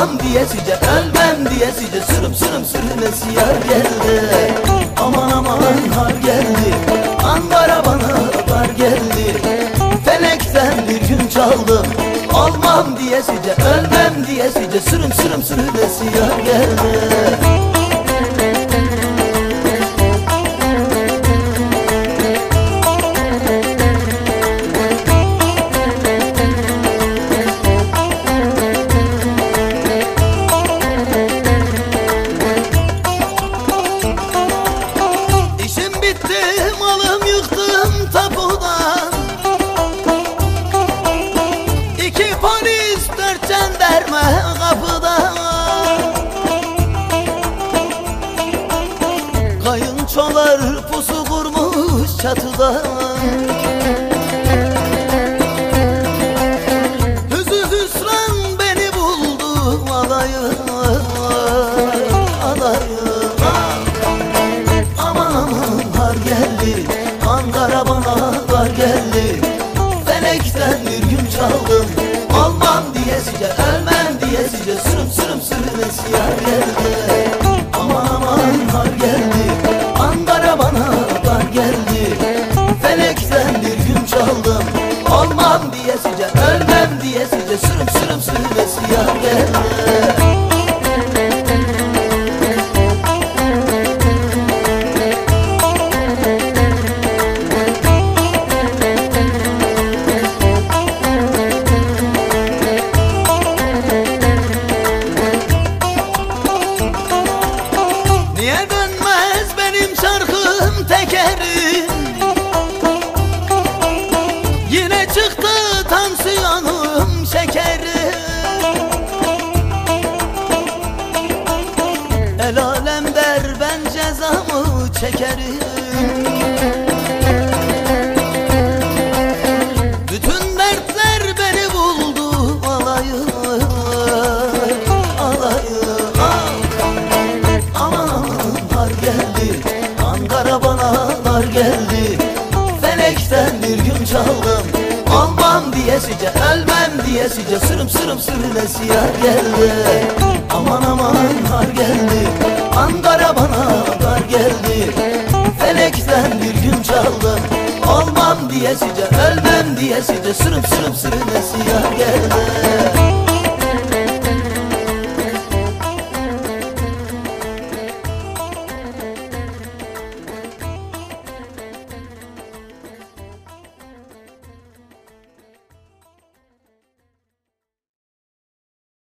olmam diyesice, ölmem diyesice, sürüm sürüm sürünesi yar geldi. Aman aman har geldi, Ankara bana dar geldi. Felekten bir gün çaldım, olmam diyesice, ölmem diyesice, sürüm sürüm sürünesi yar geldi. Malım yıktım tapudan, 2 polis 4 jandarma kapıda. Kayınçolar pusu kurmuş çatıda. Hüzün hüsran beni buldu alayım, alayım. Geldi, Ankara bana dar geldi. Felekten bir gün çaldım, olmam diyesice, ölmem diyesice, sürüm sürüm sürünesi yar geldi. Aman aman har geldi, Ankara bana dar geldi. Felekten bir gün çaldım, olmam diyesice, ölmem diyesice, sürüm sürüm sürünesi yar geldi. Niye dönmez benim şarkım tekeri? Yine çıktı tansiyonum şekeri. El alem der ben cezamı çekerim. Bütün dertler beni buldu alayım, alayım. Ankara bana dar geldi. Felekten bir gün çaldım, olmam diyesice, ölmem diyesice, sürüm sürüm sürünesi yar geldi. Aman aman har geldi, Ankara bana dar geldi. Felekten bir gün çaldım, olmam diyesice, ölmem diyesice, sürüm sürüm sürünesi yar geldi.